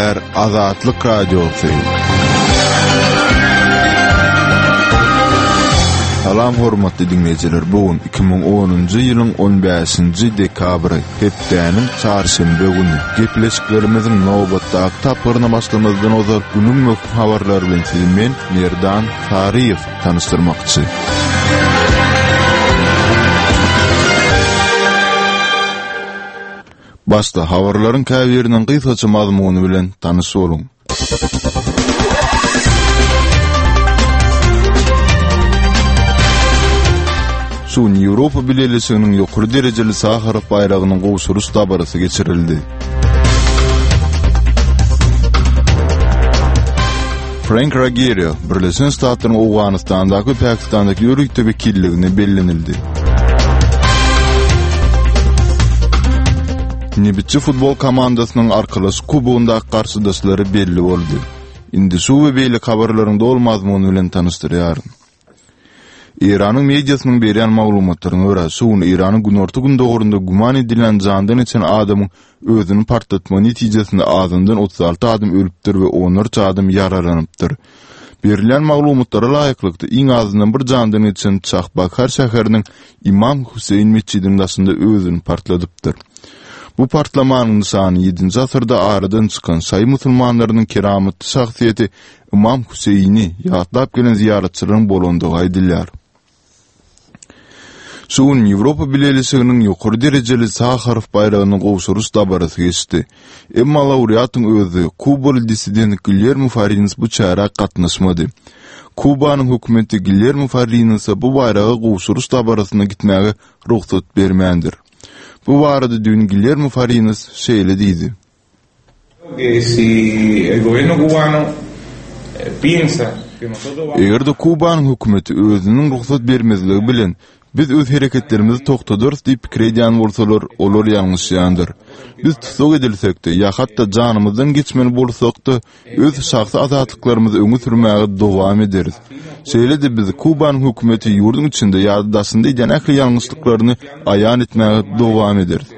Gepleyer Azatlyk Radiosu. Salam hormatly dinleyijiler. Bugün 2010-njy ýylyň 15-nji dekabry, hepdeniň çarşembe güni. Gepleşiklerimiziň nowbatdaky tapyryna başlamazdan ozar günüň möhüm habarlary bilen sizi men Merdan Tariýew tanışdyrmakçy. Başda habarlaryň käbiriniň gysgaça mazmuny bilen tanış boluň. Sun Ýewropa Bilelisiniň ýokary derejeli Saharov bayragynyň gowşuruş dabarasy geçirildi. Frank Ruggiero, Birleşen Ştatlaryň Awganystandaky we Pakistandaky ýörükde wekilligine bellenildi. Nibitçi futbol komandasynyň arkalasy kubogunda garşydaşlary belli boldy. Indi şu we beýle habarlaryň dolmazmyny bilen tanışdyrýaryn. İran'ın mediasının berýän maglumatlaryna görä, şuň İran'ın günorta gün dogurunda guman edilen jandan içen adamyň özüni partlatma netijesinde azyndan 36 adam ölüpdir we 14 adam yaralanypdyr. Berilän maglumatlara laýyklykda iň azyndan bir jandan içen Çahbakar şäheriniň İmam Huseyn mescidiniň daşynda özüni partladypdyr. Bu partlamanyň nyşany 7-nji asyrda aradan çykan şaý musulmanlarynyň keramatly şahsiýeti İmam Huseyni ýatlap gelen ziyaretçilerin bolandygy aýdylýar. Şuň Ýewropa Bilelisiniň ýokary derejeli Saharov bayragynyň gowşuruş dabarasy geçdi. Emma laureatyň özü Kubaly dissident Guillermo Farinas bu çara gatnaşmady. Kubanyň hökümeti Guillermo Farinas'a bu bayraga gowşuruş dabarasyna gitmäge ruhsat bermändir. Bu barada dün Guillermo Farinas şeýle diýdi. Eger de Kubanyň hökümeti özüniň ruhsat bermezligi bilen biz öz hereketlerimizi toktadyr diýip pikir edýän bolsalar, olar ýalňyşýandyr. Biz tutuk edilsekde, ýa hatda janymyzdan geçmeli bolsakda, öz şahsy azatlyklarymyzy öňe sürmäge dowam ederiz. Şeýle-de biz Kubanyň hökümeti ýurdun içinde ýa-daşynda edýän ähli ýalňyşlyklaryny aýan etmäge dowam ederiz.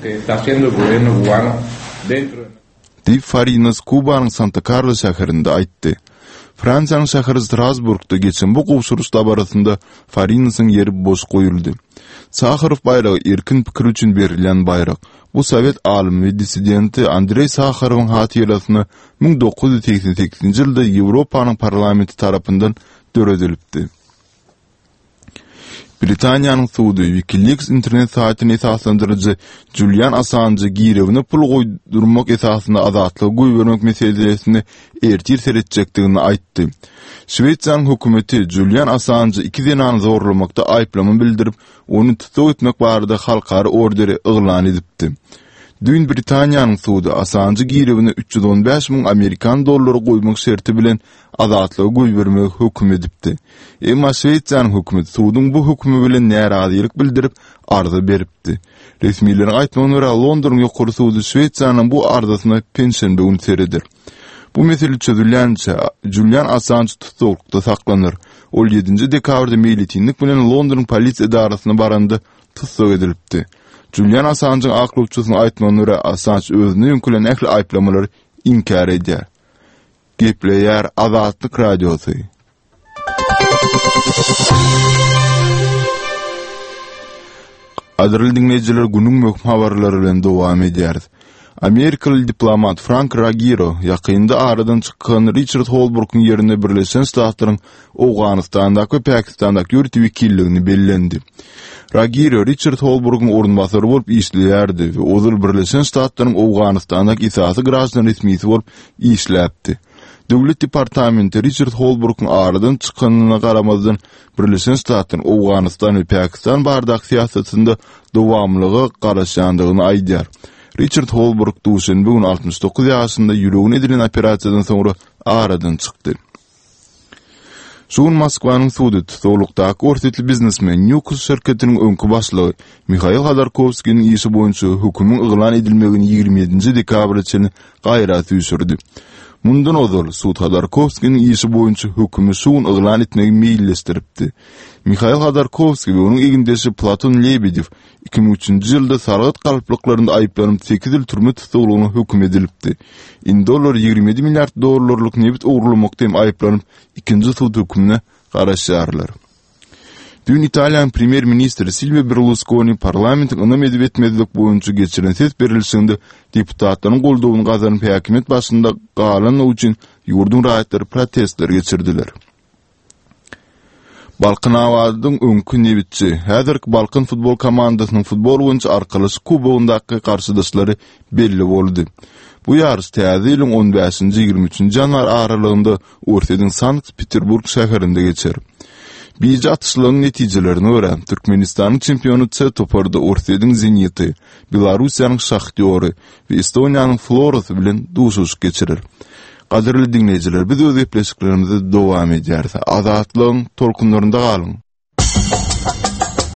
Diýip Farinas Kubanyň Santa Carlos şäherinde aýtdy. Fransiýanyň şäheri Strasburgda geçen bu gowşuruş dabarasynda Farinasyň ýeri boş goýuldy. Saharov bayragi erkin pikir üçin berilýän bayrak. Bu Sowet alimi we dissidenti Andrey Saharowyň hatyrlasyny 1988-nji ýylda Ýewropanyň parlamenti tarapyndan döredilipdi. Britaniýanyň suwdy WikiLeaks internet saýtyny esaslandyrjy Julian Assange girewine pul goýdurmak esasynda azatlygy goýbermek meselesini ertir seretjekdigini aýtdy. Şweýçarýanyň hökümeti Julian Assange 2 zenany zorlamakda aýplama bildirip, onu tutuk etmek barada halkary orderi yglan edipdi. Dün Britaniýanyň suwdy Assange girewine 315.000 Amerikan dollary goýmak şerti bilen azatlygy goýbermek hökm edipdi. Emma Şweýçarýanyň hökümeti suwdyň bu hökmi bilen närazylyk bildirip arza beripdi. Resmiýlerin aýtmagyna görä Londonyň ýokary suwdy Şweýçarýanyň bu arzasyna pensiýa gün seridir. Bu mesele çözülýänçe Julian Assange tutukda saklanır. Ol 7-nji dekabrda militinlik bilen London polisiýa idarasyna baranda tutuk edilipdi. Julian Assange'ın aklupçusynyň aýtmagyna görä Assange özüne ýönkelen ähli aýplamalary inkar edýär. Gepleyer Azatlyk Radiosu. Adryl dinleyijiler günüň möhüm habarlary bilen dowam edýäris. Amerikaly diplomat Frank Ruggiero ýakynda aradan çykkan Richard Holbrookyň ýerine Birleşen Ştatlaryň Awganystandaky we Pakistandaky ýurty wekilligini bellendi. Ruggiero Richard Holbrookyň ornbasary bolup işleýärdi we ozal Birleşen Ştatlaryň Awganystandaky esasy graçdan resmisi bolup işläpdi. Döwlet departamenti Richard Holbrookyň aradan çykkanyna garamazdan Birleşen Ştatlaryň Awganystan we Pakistan bardak siýasatynda dowamlygy garaşandygyny aýdýar. Richard Holbrook duşen bugün 69 ýaşynda ýüregine edilen operasiýadan soňra aradan çykdy. Şuň Moskwanyň suwdy tutuklukdaky orsetli biznesmen Newcastle şirketiniň öňkü başlygy Mikhail Khodorkovskiň işi boýunça hökümüň yglan edilmegini 27-nji dekabrda çyn gaýra süýsürdi. Mundan ozal Suud Khodorkovskiň işi boýunça hökümi şuň yglan etmegi meýilleşdiripdi. Mikhail Khodorkovski we onuň egindesi Platon Lebedev 2003-nji ýylda sargat galpliklarynda aýplanyp 8 ýyl türme tutulgyna höküm edilipdi. $27 milliard nebit ogurlamakda aýplanyp ikinji suud hökümine garaşýarlar. Dün Italiýanyň premier ministri Silvio Berlusconi parlamentiň ynam edip etmedilik boýunça geçiren ses berilişinde deputatlaryň goldawyny gazanyp häkimet başynda galan üçin ýurdun raýatlary protestler geçirdiler. Balkın Awazyň öňkü nebitçi, häzirki Balkın futbol komandasynyň futbol boýunça arkalyş kubogyndaky garşydaşlary belli boldy. Bu ýarys täze ýylyň 15-23 ýanwar aralygynda Ortadan Sankt-Peterburg şäherinde geçer. Birinci atışlaryň netijelerini görän Türkmenistanyň çempionu Toporda Ortadan Zeniti, Belarusiýanyň Şahtyory we Estoniýanyň Florasy bilen duşuş geçirir. Gaderli dinleyijiler, biz öz epleşiklerimizi dowam edýäris. Azatlygyň tolkunlarynda galyň.